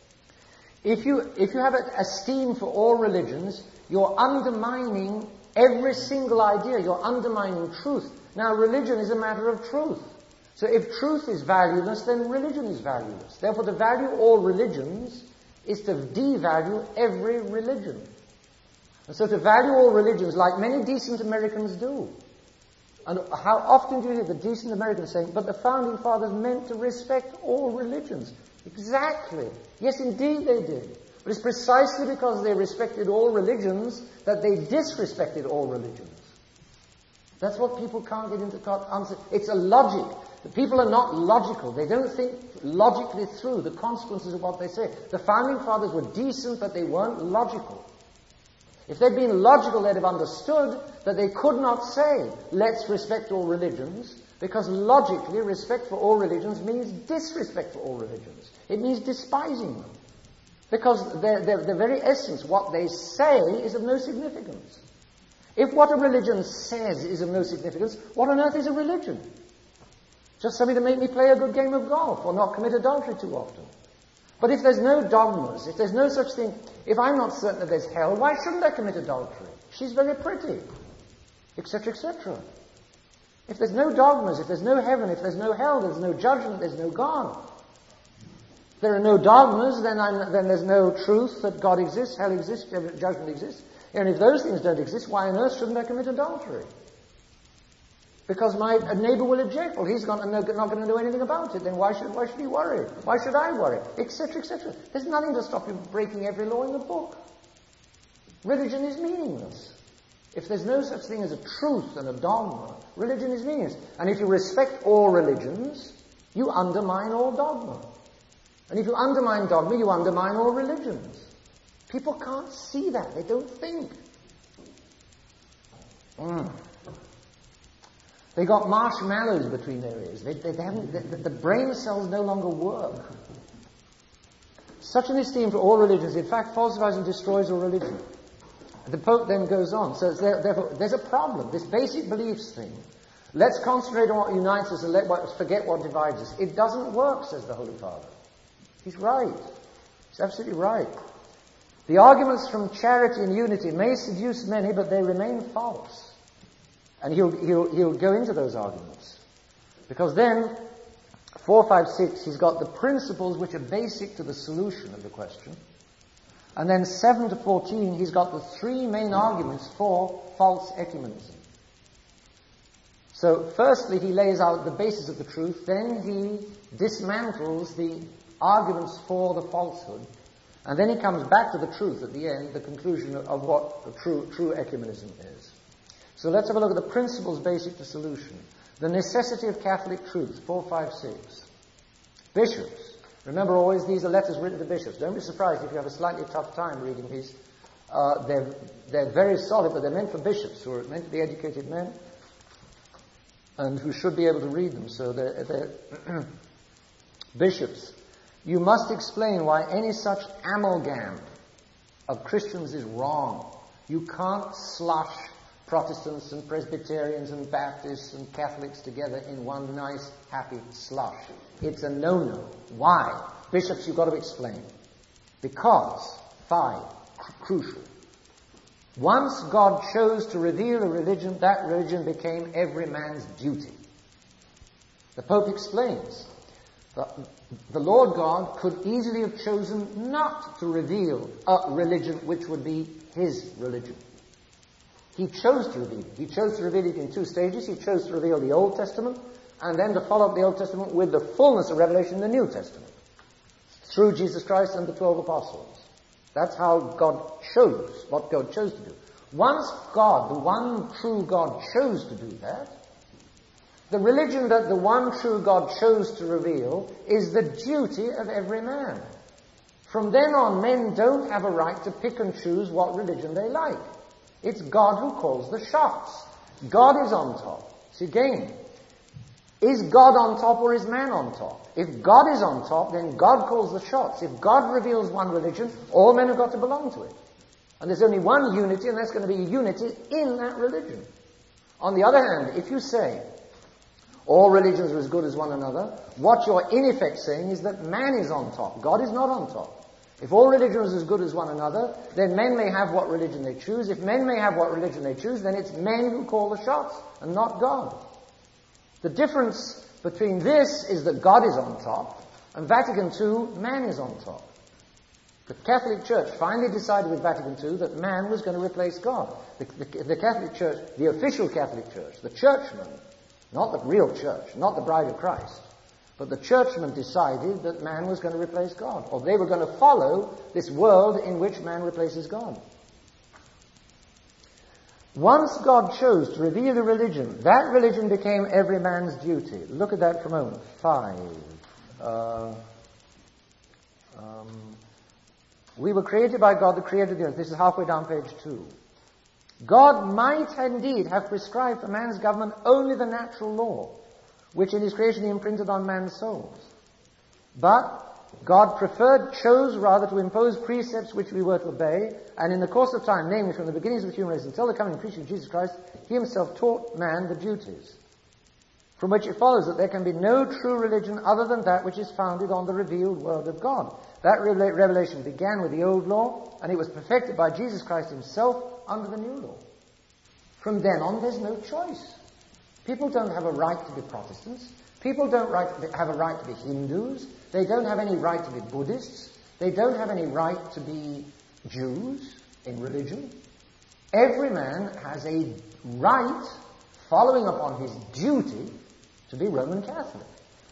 if you have an esteem for all religions, you're undermining every single idea. You're undermining truth. Now, religion is a matter of truth. So if truth is valueless, then religion is valueless. Therefore, to value all religions is to devalue every religion. And so to value all religions, like many decent Americans do. And how often do you hear the decent Americans saying, but the Founding Fathers meant to respect all religions? Exactly. Yes, indeed they did. But it's precisely because they respected all religions that they disrespected all religions. That's what people can't get into answer. It's a logic. The people are not logical. They don't think logically through the consequences of what they say. The Founding Fathers were decent, but they weren't logical. If they'd been logical, they'd have understood that they could not say, let's respect all religions, because logically, respect for all religions means disrespect for all religions. It means despising them. Because the very essence, what they say, is of no significance. If what a religion says is of no significance, what on earth is a religion? Just something to make me play a good game of golf or not commit adultery too often. But if there's no dogmas, if there's no such thing, if I'm not certain that there's hell, why shouldn't I commit adultery? She's very pretty, etc., etc. If there's no dogmas, if there's no heaven, if there's no hell, there's no judgment, there's no God. If there are no dogmas, then there's no truth that God exists, hell exists, judgment exists. And if those things don't exist, why on earth shouldn't I commit adultery? Because my neighbor will object. Well, he's not going to know anything about it. Then why should he worry? Why should I worry? Etc., etc. There's nothing to stop you breaking every law in the book. Religion is meaningless. If there's no such thing as a truth and a dogma, religion is meaningless. And if you respect all religions, you undermine all dogma. And if you undermine dogma, you undermine all religions. People can't see that. They don't think. They got marshmallows between their ears. The brain cells no longer work. Such an esteem for all religions, in fact, falsifies and destroys all religion. The Pope then goes on. So therefore, there's a problem. This basic beliefs thing. Let's concentrate on what unites us and forget what divides us. It doesn't work, says the Holy Father. He's right. He's absolutely right. The arguments from charity and unity may seduce many, but they remain false. And he'll go into those arguments. Because then, 4, 5, 6, he's got the principles which are basic to the solution of the question. And then 7 to 14, he's got the 3 main arguments for false ecumenism. So, firstly, he lays out the basis of the truth, then he dismantles the arguments for the falsehood, and then he comes back to the truth at the end, the conclusion of what the true ecumenism is. So let's have a look at the principles basic to solution. The necessity of Catholic truth, 4, 5, 6. Bishops. Remember always these are letters written to bishops. Don't be surprised if you have a slightly tough time reading these. They're very solid, but they're meant for bishops who are meant to be educated men and who should be able to read them. So they're bishops. You must explain why any such amalgam of Christians is wrong. You can't slush Protestants and Presbyterians and Baptists and Catholics together in one nice, happy slush. It's a no-no. Why? Bishops, you've got to explain. Because, 5, crucial. Once God chose to reveal a religion, that religion became every man's duty. The Pope explains that the Lord God could easily have chosen not to reveal a religion which would be his religion. He chose to reveal it. He chose to reveal it in 2 stages. He chose to reveal the Old Testament and then to follow up the Old Testament with the fullness of revelation in the New Testament through Jesus Christ and the 12 apostles. That's how God chose, what God chose to do. Once God, the one true God, chose to do that, The religion that the one true God chose to reveal is the duty of every man. From then on, men don't have a right to pick and choose what religion they like. It's God who calls the shots. God is on top. See, again, is God on top or is man on top? If God is on top, then God calls the shots. If God reveals one religion, all men have got to belong to it. And there's only one unity, and that's going to be unity in that religion. On the other hand, if you say all religions are as good as one another, what you're in effect saying is that man is on top. God is not on top. If all religions are as good as one another, then men may have what religion they choose. If men may have what religion they choose, then it's men who call the shots, and not God. The difference between this is that God is on top, and Vatican II, man is on top. The Catholic Church finally decided with Vatican II that man was going to replace God. The Catholic Church, the official Catholic Church, the churchmen, not the real church, not the bride of Christ, but the churchmen decided that man was going to replace God, or they were going to follow this world in which man replaces God. Once God chose to reveal a religion, that religion became every man's duty. Look at that for a moment. 5. We were created by God, the creator of the earth. This is halfway down page 2. God might indeed have prescribed for man's government only the natural law, which in his creation he imprinted on man's souls. But God chose rather to impose precepts which we were to obey, and in the course of time, namely from the beginnings of the human race until the coming and preaching of Jesus Christ, he himself taught man the duties. From which it follows that there can be no true religion other than that which is founded on the revealed word of God. That revelation began with the old law, and it was perfected by Jesus Christ himself under the new law. From then on, there's no choice. People don't have a right to be Protestants. People don't have a right to be Hindus. They don't have any right to be Buddhists. They don't have any right to be Jews in religion. Every man has a right, following upon his duty, to be Roman Catholic.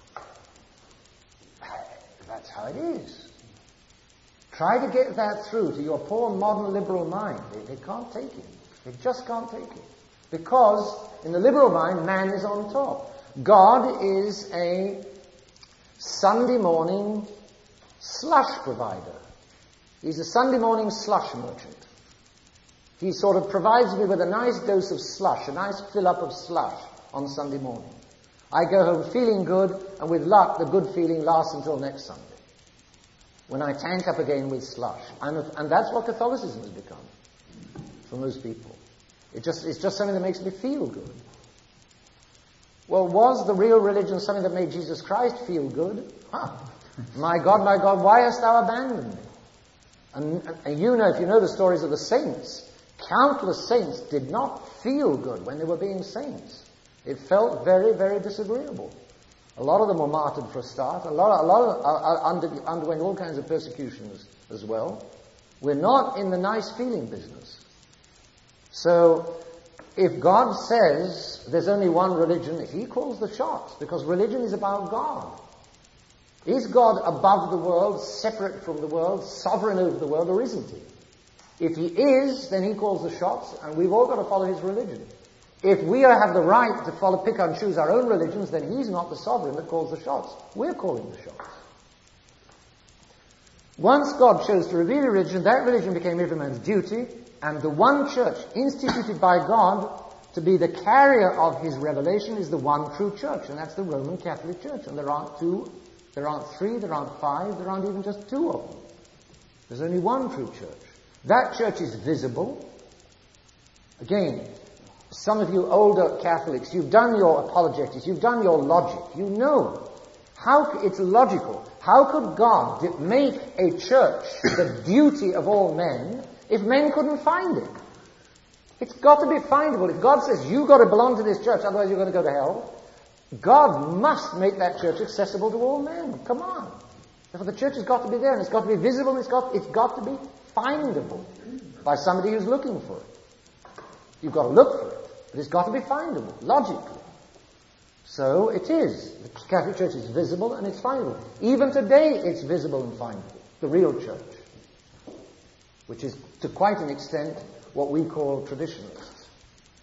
That's how it is. Try to get that through to your poor modern liberal mind. They can't take it. They just can't take it. Because in the liberal mind, man is on top. God is a Sunday morning slush provider. He's a Sunday morning slush merchant. He sort of provides me with a nice dose of slush, a nice fill-up of slush on Sunday morning. I go home feeling good, and with luck, the good feeling lasts until next Sunday, when I tank up again with slush. And that's what Catholicism has become for most people. It's just something that makes me feel good. Well, was the real religion something that made Jesus Christ feel good? My God, why hast thou abandoned me? And you know, if you know the stories of the saints, countless saints did not feel good when they were being saints. It felt very, very disagreeable. A lot of them were martyred for a start. A lot of underwent all kinds of persecutions as well. We're not in the nice feeling business. So, if God says there's only one religion, he calls the shots, because religion is about God. Is God above the world, separate from the world, sovereign over the world, or isn't he? If he is, then he calls the shots, and we've all got to follow his religion. If we have the right to pick and choose our own religions, then he's not the sovereign that calls the shots. We're calling the shots. Once God chose to reveal a religion, that religion became every man's duty, and the one church instituted by God to be the carrier of his revelation is the one true church, and that's the Roman Catholic Church. And there aren't two, there aren't three, there aren't five, there aren't even just two of them. There's only one true church. That church is visible. Again, some of you older Catholics, you've done your apologetics, you've done your logic, you know how it's logical. How could God make a church the duty of all men if men couldn't find it? It's got to be findable. If God says, you've got to belong to this church, otherwise you're going to go to hell, God must make that church accessible to all men. Come on. Therefore the church has got to be there, and it's got to be visible, and it's got to be findable by somebody who's looking for it. You've got to look for it, but it's got to be findable, logically. So it is. The Catholic Church is visible and it's findable. Even today it's visible and findable. The real church, which is to quite an extent what we call traditionalists.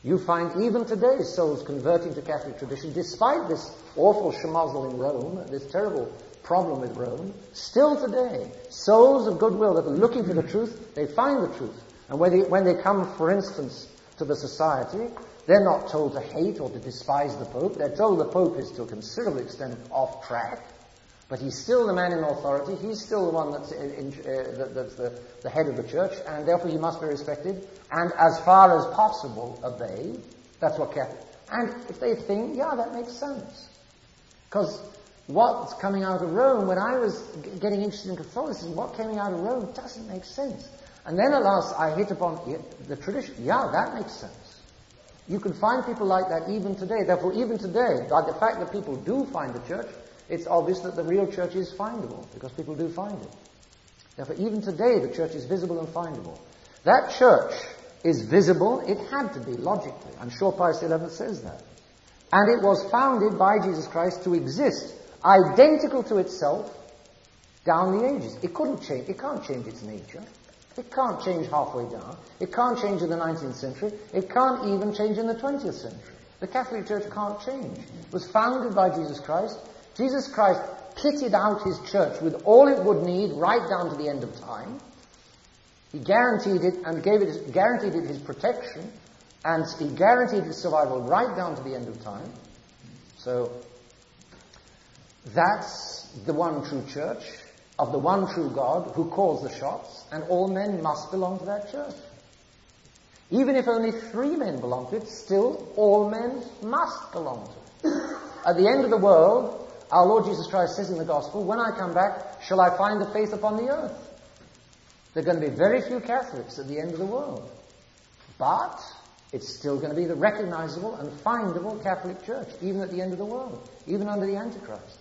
You find even today souls converting to Catholic tradition, despite this awful schmozzle in Rome, this terrible problem with Rome. Still today, souls of goodwill that are looking for the truth, they find the truth. And when they come, for instance, to the society, they're not told to hate or to despise the Pope. They're told the Pope is to a considerable extent off track, but he's still the man in authority. He's still the one that's the head of the church, and therefore he must be respected, and as far as possible, obeyed. That's what Catholic... And if they think, yeah, that makes sense. Because what's coming out of Rome, when I was getting interested in Catholicism, what came out of Rome doesn't make sense. And then at last I hit upon the tradition. Yeah, that makes sense. You can find people like that even today. Therefore, even today, by the fact that people do find the church, it's obvious that the real church is findable, because people do find it. Therefore, even today, the church is visible and findable. That church is visible. It had to be, logically. I'm sure Pius XI says that. And it was founded by Jesus Christ to exist, identical to itself, down the ages. It couldn't change. It can't change its nature. It can't change halfway down. It can't change in the 19th century. It can't even change in the 20th century. The Catholic Church can't change. It was founded by Jesus Christ. Jesus Christ kitted out his church with all it would need right down to the end of time. He guaranteed it and guaranteed it his protection, and he guaranteed its survival right down to the end of time. So that's the one true church of the one true God who calls the shots, and all men must belong to that church. Even if only 3 men belong to it, still all men must belong to it. At the end of the world, our Lord Jesus Christ says in the Gospel, when I come back, shall I find the faith upon the earth? There are going to be very few Catholics at the end of the world. But it's still going to be the recognizable and findable Catholic Church, even at the end of the world, even under the Antichrist.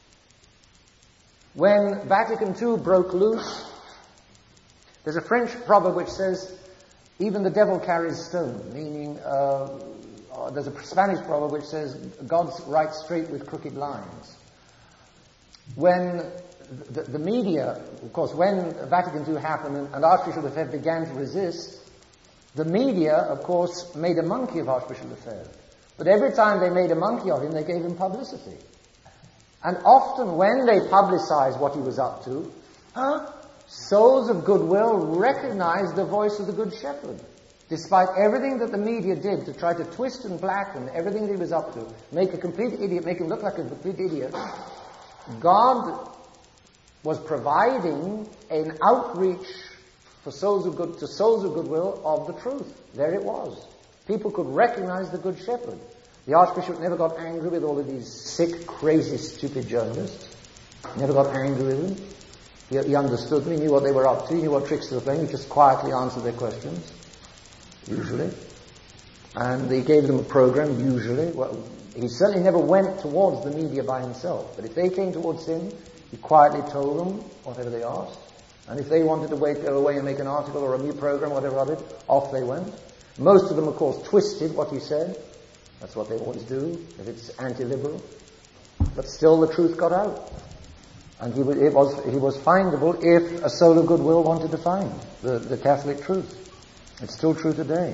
When Vatican II broke loose, there's a French proverb which says, even the devil carries stone, meaning there's a Spanish proverb which says, God writes straight with crooked lines. When the media, of course, when Vatican II happened and Archbishop Lefebvre began to resist, the media, of course, made a monkey of Archbishop Lefebvre. But every time they made a monkey of him, they gave him publicity. And often when they publicized what he was up to, souls of goodwill recognized the voice of the Good Shepherd. Despite everything that the media did to try to twist and blacken everything that he was up to, make a complete idiot, make him look like a complete idiot, God was providing an outreach for souls of goodwill of the truth. There it was. People could recognize the Good Shepherd. The Archbishop never got angry with all of these sick, crazy, stupid journalists. Never got angry with them. He understood them. He knew what they were up to. He knew what tricks they were playing. He just quietly answered their questions, usually. And he gave them a program, usually. Well, he certainly never went towards the media by himself. But if they came towards him, he quietly told them whatever they asked. And if they wanted to go away and make an article or a new program, whatever of it, off they went. Most of them, of course, twisted what he said. That's what they always do, if it's anti-liberal. But still the truth got out. And he was findable if a soul of goodwill wanted to find the Catholic truth. It's still true today.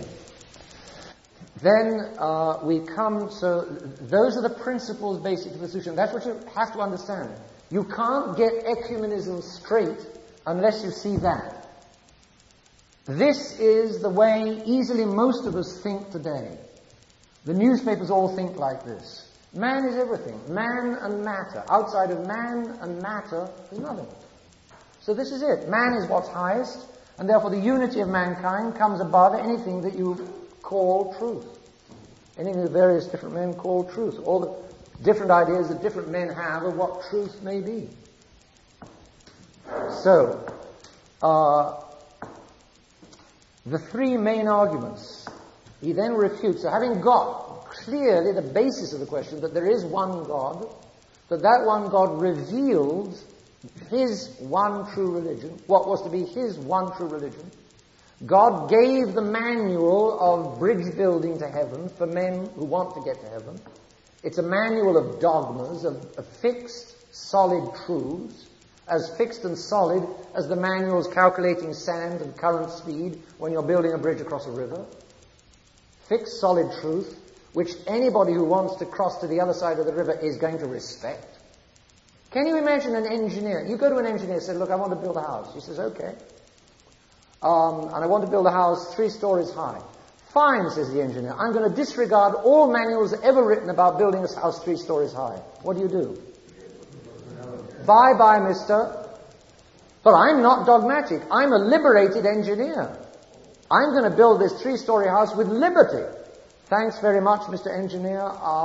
Then we come, so those are the principles basic to the solution. That's what you have to understand. You can't get ecumenism straight unless you see that. This is the way easily most of us think today. The newspapers all think like this. Man is everything. Man and matter. Outside of man and matter, there's nothing. So this is it. Man is what's highest, and therefore the unity of mankind comes above anything that you call truth. Anything that various different men call truth. All the different ideas that different men have of what truth may be. So, the 3 main arguments he then refutes. So having got clearly the basis of the question that there is one God, that one God revealed his one true religion, what was to be his one true religion. God gave the manual of bridge building to heaven for men who want to get to heaven. It's a manual of dogmas, of fixed, solid truths, as fixed and solid as the manuals calculating sand and current speed when you're building a bridge across a river. fixed, solid truth, which anybody who wants to cross to the other side of the river is going to respect. Can you imagine an engineer? You go to an engineer and say, look, I want to build a house. He says, okay. And I want to build a house 3 stories high. Fine, says the engineer. I'm going to disregard all manuals ever written about building a house 3 stories high. What do? Bye-bye, mister. But I'm not dogmatic. I'm a liberated engineer. I'm going to build this 3-story house with liberty. Thanks very much, Mr. Engineer.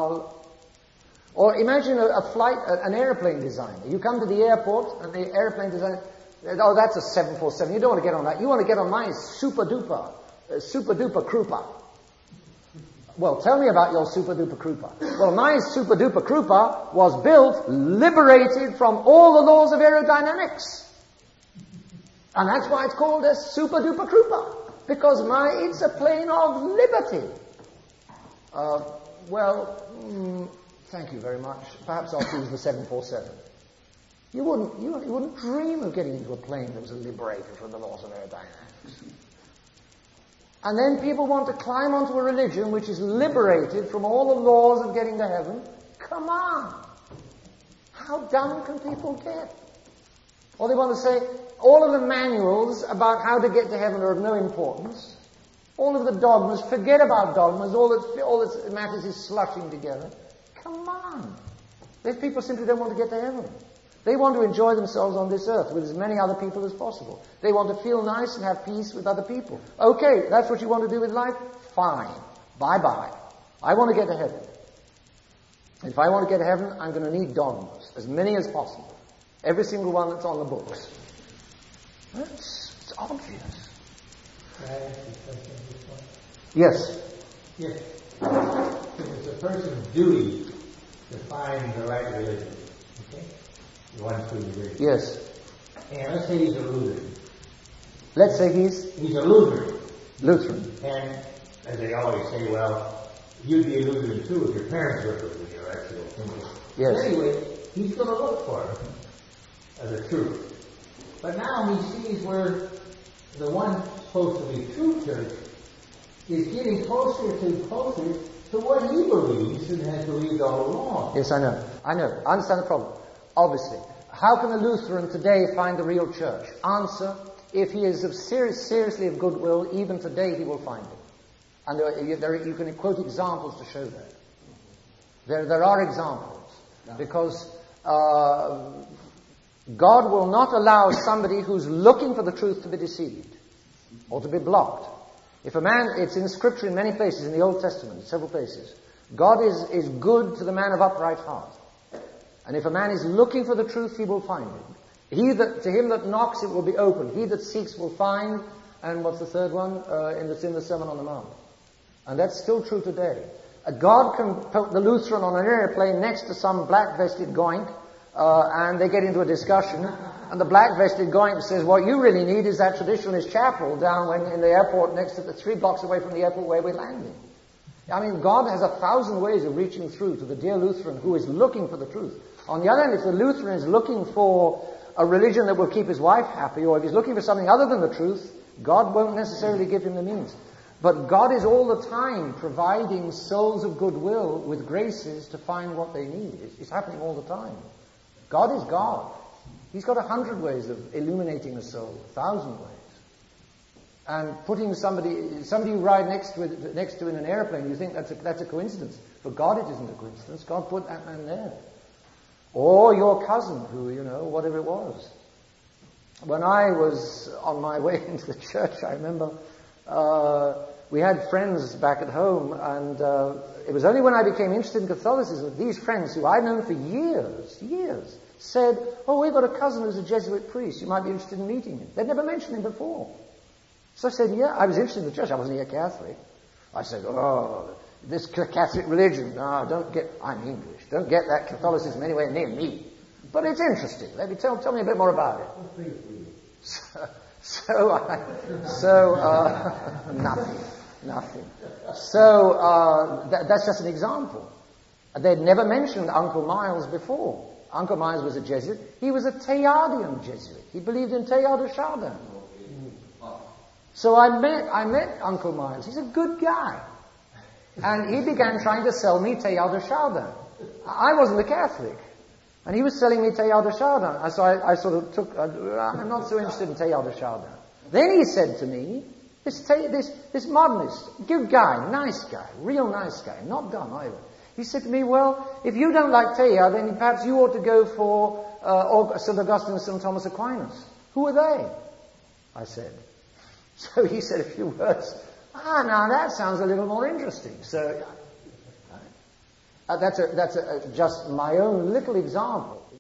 Or imagine an airplane designer. You come to the airport and the airplane designer, oh, that's a 747. You don't want to get on that. You want to get on my super duper Krupa. Well, tell me about your super duper Krupa. Well, my super duper Krupa was built liberated from all the laws of aerodynamics. And that's why it's called a super duper Krupa. Because it's a plane of liberty. Thank you very much. Perhaps I'll choose the 747. You wouldn't dream of getting into a plane that was liberated from the laws of aerodynamics. And then people want to climb onto a religion which is liberated from all the laws of getting to heaven. Come on! How dumb can people get? Or they want to say, all of the manuals about how to get to heaven are of no importance. All of the dogmas, forget about dogmas. All that matters is slushing together. Come on. These people simply don't want to get to heaven. They want to enjoy themselves on this earth with as many other people as possible. They want to feel nice and have peace with other people. Okay, that's what you want to do with life? Fine. Bye-bye. I want to get to heaven. If I want to get to heaven, I'm going to need dogmas, as many as possible. Every single one that's on the books. It's obvious. Can I ask you a question at this point? Yes. Yes. It's a person's duty to find the right religion. Okay? The one true religion. Yes. And let's say he's a Lutheran. Let's say he's a Lutheran. Lutheran. And as they always say, well, you'd be a Lutheran too if your parents were Lutheran. That's the opinion. Yes. But anyway, he's going to look for it as a truth. But now he sees where the one supposed to be true church is getting closer to what he believes and has believed all along. Yes, I know. I understand the problem. Obviously. How can a Lutheran today find the real church? Answer, if he is seriously of goodwill, even today he will find it. And you can quote examples to show that. There are examples. Because God will not allow somebody who's looking for the truth to be deceived or to be blocked. If a man, it's in Scripture in many places, in the Old Testament, several places, God is good to the man of upright heart. And if a man is looking for the truth, he will find it. To him that knocks, it will be open. He that seeks will find. And what's the third one? It's in the Sermon on the Mount. And that's still true today. God can put the Lutheran on an airplane next to some black-vested goink, and they get into a discussion, and the black-vested goink says, what you really need is that traditionalist chapel down in the airport next to 3 blocks away from the airport where we're landing. I mean, God has 1,000 ways of reaching through to the dear Lutheran who is looking for the truth. On the other hand, if the Lutheran is looking for a religion that will keep his wife happy, or if he's looking for something other than the truth, God won't necessarily give him the means. But God is all the time providing souls of goodwill with graces to find what they need. It's happening all the time. God is God. He's got 100 ways of illuminating a soul, 1,000 ways. And putting somebody you ride next to in an airplane, you think that's a coincidence. For God it isn't a coincidence. God put that man there. Or your cousin who, whatever it was. When I was on my way into the church, I remember we had friends back at home, and it was only when I became interested in Catholicism that these friends, who I'd known for years, said, oh, we've got a cousin who's a Jesuit priest. You might be interested in meeting him. They'd never mentioned him before. So I said, yeah, I was interested in the church. I wasn't a Catholic. I said, oh, this Catholic religion, no, I'm English. Don't get that Catholicism anywhere near me. But it's interesting. Tell me a bit more about it. Nothing. So, that's just an example. They'd never mentioned Uncle Miles before. Uncle Miles was a Jesuit. He was a Teilhardian Jesuit. He believed in Teilhard de Chardin. So I met Uncle Miles. He's a good guy. And he began trying to sell me Teilhard de Chardin. I wasn't a Catholic. And he was selling me Teilhard de Chardin. So I sort of took, I'm not so interested in Teilhard de Chardin. Then he said to me, this modernist, good guy, nice guy, real nice guy, not dumb either. He said to me, well, if you don't like Teilhard, then perhaps you ought to go for St. Augustine and St. Thomas Aquinas. Who are they? I said. So he said a few words. Now that sounds a little more interesting. So that's just my own little example.